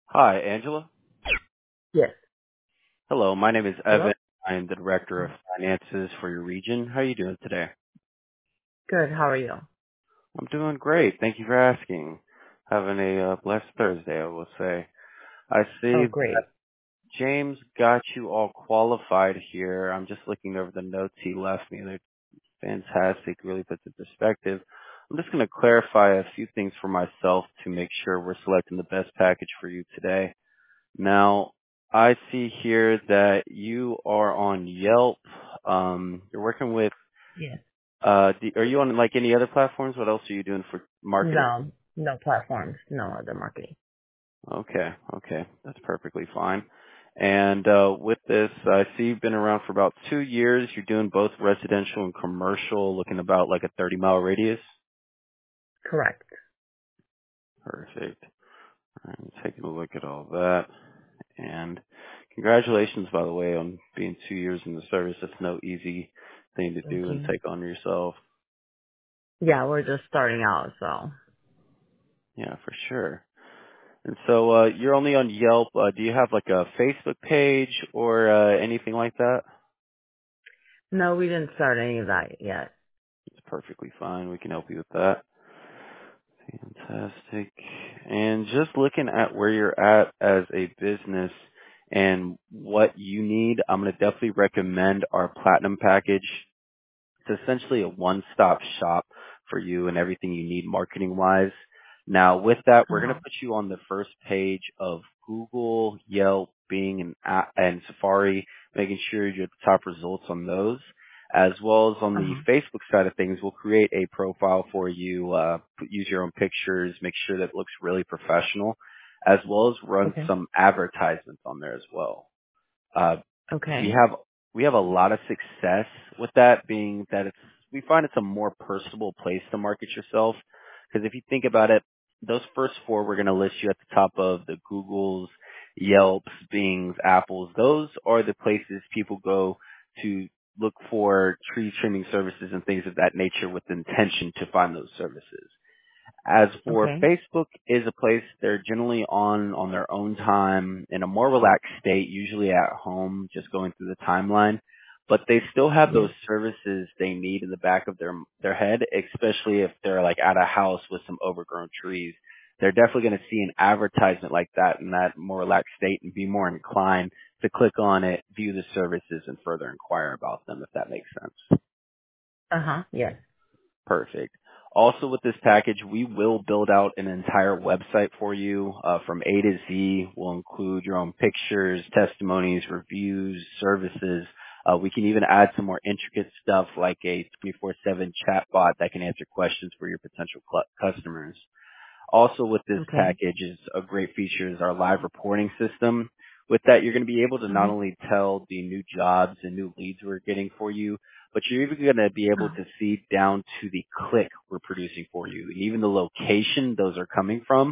Hi, Angela. Yes. Hello, my name is Hello? Evan. I am the Director of Finances for your region. How are you doing today? Good. How are you? I'm doing great. Thank you for asking. Having a blessed Thursday, I will say. I see Oh, that great. James got you all qualified here. I'm just looking over the notes he left me. They're fantastic. Really puts it in perspective. I'm just going to clarify a few things for myself to make sure we're selecting the best package for you today. Now, I see here that you are on Yelp. You're working with, Yes. are you on like any other platforms? What else are you doing for marketing? No, no platforms, no other marketing. Okay, okay. That's perfectly fine. And with this, I see you've been around for about 2 years. You're doing both residential and commercial, looking about like a 30-mile radius. Correct. Perfect. I'm taking a look at all that. And congratulations, by the way, on being 2 years in the service. That's no easy thing to Thank do and you. take on yourself. Yeah, we're just starting out, so. Yeah, for sure. And so you're only on Yelp. Do you have like a Facebook page or anything like that? No, we didn't start any of that yet. It's perfectly fine. We can help you with that. Fantastic. And just looking at where you're at as a business and what you need, I'm going to definitely recommend our Platinum package. It's essentially a one-stop shop for you and everything you need marketing-wise. Now, with that, we're going Uh-huh. to put you on the first page of Google, Yelp, Bing, and Safari, making sure you're at the top results on those. As well as on the Uh-huh. Facebook side of things, we'll create a profile for you, use your own pictures, make sure that it looks really professional, as well as run Okay. some advertisements on there as well. Uh, we Okay. have we have a lot of success with that being that we find it's a more personable place to market yourself because if you think about it, those first four we're going to list you at the top of the Googles, Yelps, Bings, Apples. Those are the places people go to look for tree trimming services and things of that nature with intention to find those services. As for Okay. Facebook is a place they're generally on their own time in a more relaxed state, usually at home, just going through the timeline. But they still have those Yes. services they need in the back of their head, especially if they're like at a house with some overgrown trees. They're definitely going to see an advertisement like that in that more relaxed state and be more inclined to click on it, view the services, and further inquire about them, if that makes sense. Uh-huh. Yes. Perfect. Also with this package, we will build out an entire website for you from A to Z. We'll include your own pictures, testimonies, reviews, services. We can even add some more intricate stuff like a 24/7 chatbot that can answer questions for your potential customers. Also with this Okay. package is a great feature is our live reporting system. With that, you're going to be able to not Okay. only tell the new jobs and new leads we're getting for you, but you're even going to be able Uh, to see down to the click we're producing for you and even the location those are coming from.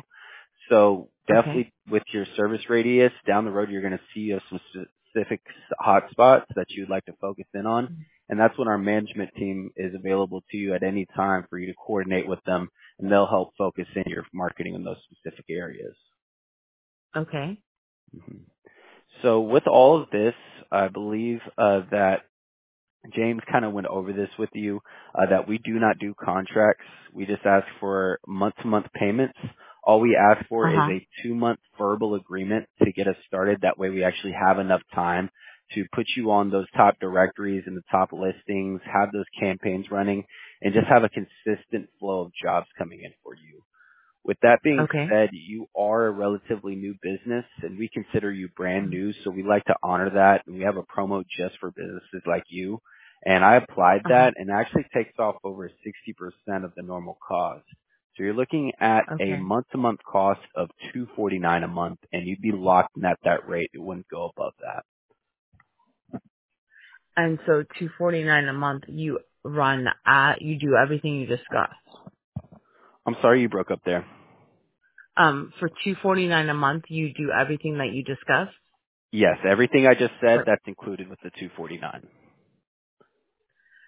So okay. definitely with your service radius down the road, you're going to see some specific hotspots that you'd like to focus in on. And that's when our management team is available to you at any time for you to coordinate with them and they'll help focus in your marketing in those specific areas. Okay. Mhm. So with all of this, I believe that James kind of went over this with you, that we do not do contracts. We just ask for month-to-month payments. All we ask for is Uh-huh. a 2-month verbal agreement to get us started. That way we actually have enough time to put you on those top directories and the top listings, have those campaigns running, and just have a consistent flow of jobs coming in for you. With that being Okay. said, you are a relatively new business and we consider you brand new, so we like to honor that and we have a promo just for businesses like you. And I applied Uh-huh. that and it actually takes off over 60% of the normal cost. So you're looking at a Okay. month-to-month cost of $249 a month and you'd be locked in at that rate. It wouldn't go above that. And so 249 a month, you do everything you discussed. I'm sorry you broke up there. For 249 a month, you do everything that you discussed? Yes, everything I just said, For that's included with the 249.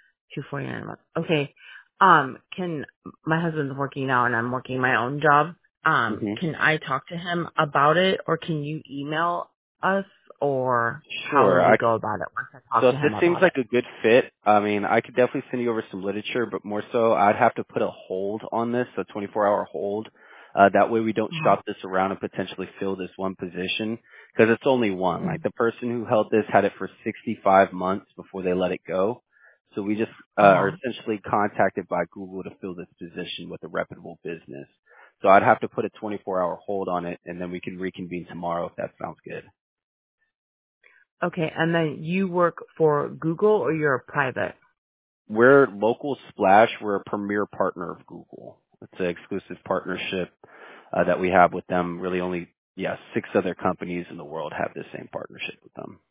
249 a month. Okay. Can my husband's working now and I'm working my own job. Hmm. can I talk to him about it, or can you email us, or how Sure. do we go about it once I So talk if to this him seems about like it? a good fit, I mean, I could definitely send you over some literature, but more so, I'd have to put a hold on this, a 24-hour hold. That way we don't Uh-huh. shop this around and potentially fill this one position, because it's only one. Like the person who held this had it for 65 months before they let it go. So we just are Uh-huh. essentially contacted by Google to fill this position with a reputable business. So I'd have to put a 24-hour hold on it, and then we can reconvene tomorrow if that sounds good. Okay, and then you work for Google, or you're a private? We're local Splash. We're a premier partner of Google. It's an exclusive partnership that we have with them. Really, only 6 other companies in the world have the same partnership with them.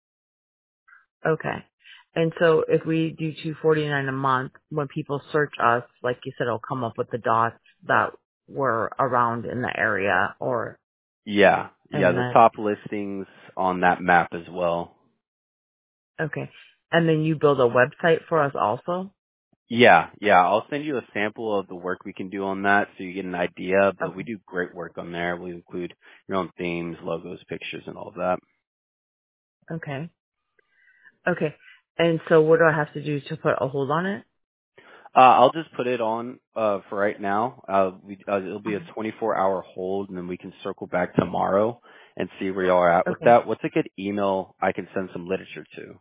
Okay. And so if we do $249 a month, when people search us, like you said, it'll come up with the dots that were around in the area, or Yeah, and the then top listings on that map as well. okay, and then you build a website for us also. Yeah. I'll send you a sample of the work we can do on that so you get an idea. But we Okay. do great work on there. We include your own themes, logos, pictures, and all of that. Okay. Okay. And so what do I have to do to put a hold on it? I'll just put it on for right now. It'll be a Uh-huh. 24-hour hold, and then we can circle back tomorrow and see where y'all are at with Okay. that. What's a good email I can send some literature to?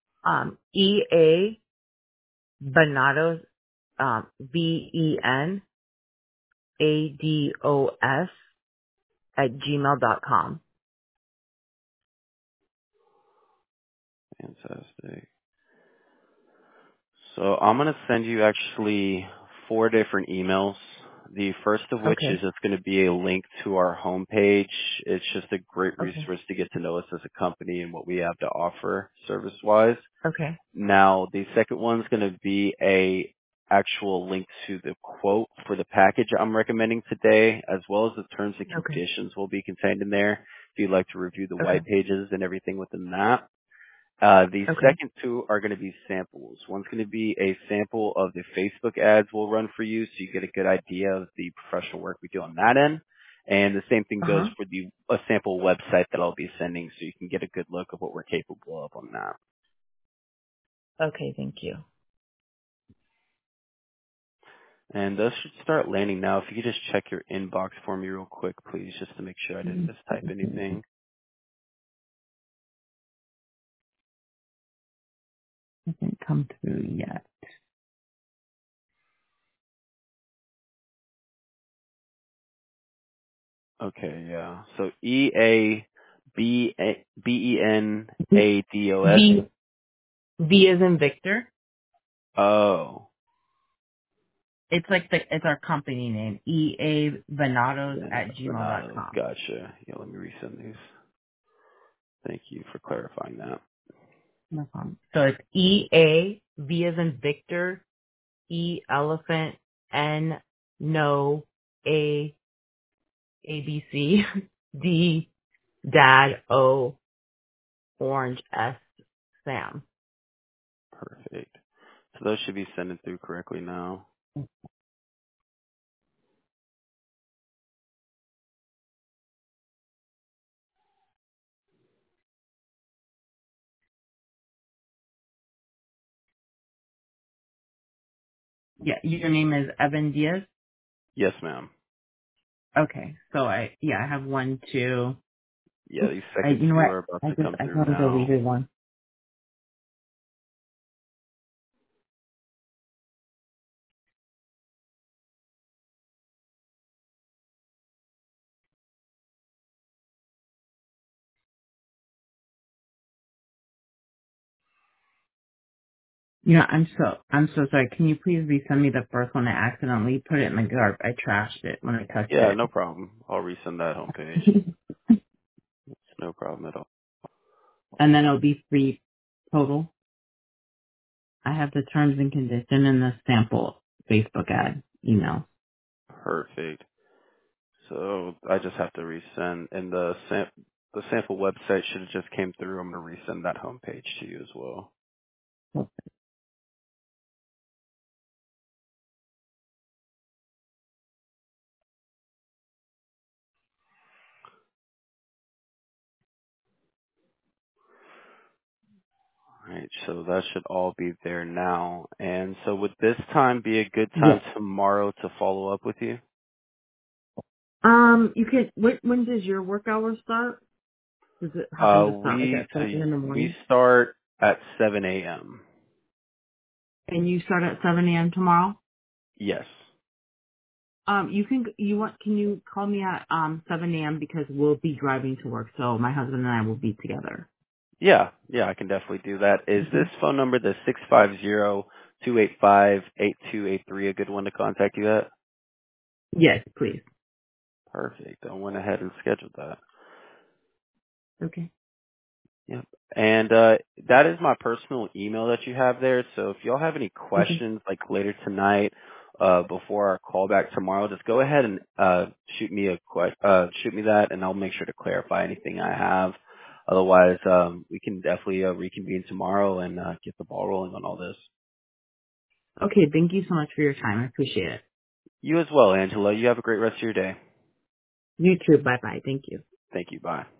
EA Benados, VENADOS @gmail.com. Fantastic. So I'm going to send you actually 4 different emails. The first of which is Okay. it's going to be a link to our homepage. It's just a great Okay. resource to get to know us as a company and what we have to offer service-wise. Okay. Now, the second one's going to be a actual link to the quote for the package I'm recommending today, as well as the terms and Okay. conditions will be contained in there if you'd like to review the Okay. white pages and everything within that. The Okay. second two are going to be samples. One's going to be a sample of the Facebook ads we'll run for you so you get a good idea of the professional work we do on that end. And the same thing goes Uh-huh. for a sample website that I'll be sending so you can get a good look of what we're capable of on that. Okay, thank you. And those should start landing now. If you could just check your inbox for me real quick, please, just to make sure I didn't mistype anything. Hasn't come through yet. Okay, yeah. So EABENADOS. V V is in Victor. Oh, It's like it's our company name. EA then at gmail dot Renato. com. Gotcha. Yeah, let me resend these. Thank you for clarifying that. No problem. So it's EA V is in Victor, E elephant, N no, ABC, D dad, O orange, S Sam. Perfect. So those should be sending through correctly now. Yeah, your name is Evan Diaz. Yes, ma'am. Okay, so I have one, two. Yeah, Oops, these second you know two what? are about to come I through totally now. deleted one. You know, I'm so sorry. Can you please resend me the first one? I accidentally put it in the garbage. I trashed it when I touched Yeah, it. no problem. I'll resend that homepage. It's no problem at all. And then it'll be free total. I have the terms and condition and the sample Facebook ad email. Perfect. So I just have to resend, and the sample website should have just came through. I'm going to resend that homepage to you as well. Right, so that should all be there now. And so would this time be a good time Yes. tomorrow to follow up with you? You can. When does your work hours start? Does it happen to start like at 7 in the We morning? start at 7 a.m. And you start at 7 a.m. tomorrow? Yes. Can you call me at 7 a.m. because we'll be driving to work, so my husband and I will be together. Yeah, I can definitely do that. Is this Okay. phone number, the 650-285-8283, a good one to contact you at? Yes, please. Perfect. I went ahead and scheduled that. Okay. Yep. And that is my personal email that you have there. So if y'all have any Okay. questions like later tonight, before our call back tomorrow, just go ahead and shoot me that and I'll make sure to clarify anything I have. Otherwise, we can definitely reconvene tomorrow and get the ball rolling on all this. Okay. Thank you so much for your time. I appreciate it. You as well, Angela. You have a great rest of your day. You too. Bye bye. Thank you. Thank you. Bye.